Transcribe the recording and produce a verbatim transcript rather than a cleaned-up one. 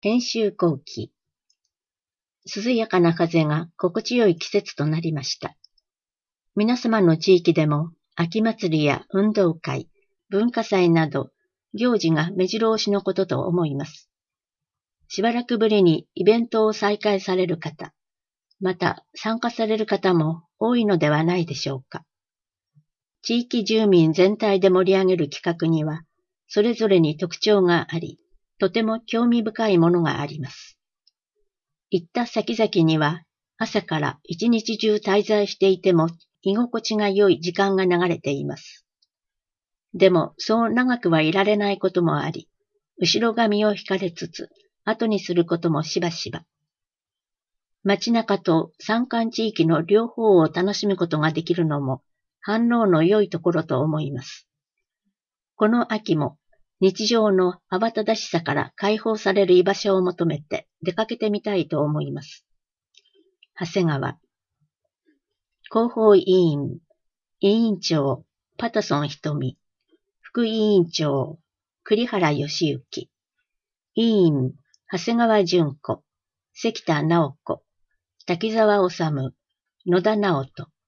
編集後期。涼やかな風が心地よい季節となりました。皆様の地域でも秋祭りや運動会、文化祭など行事が目白押しのことと思います。しばらくぶりにイベントを再開される方、また参加される方も多いのではないでしょうか。地域住民全体で盛り上げる企画には、それぞれに特徴があり、とても興味深いものがあります。行った先々には、朝から一日中滞在していても居心地が良い時間が流れています。でも、そう長くはいられないこともあり、後ろ髪を引かれつつ、後にすることもしばしば。街中と山間地域の両方を楽しむことができるのも、反応の良いところと思います。この秋も、日常の慌ただしさから解放される居場所を求めて出かけてみたいと思います。長谷川。広報委員、委員長、パタソン瞳。副委員長、栗原義之。委員、長谷川純子。関田直子。滝沢治、野田直人。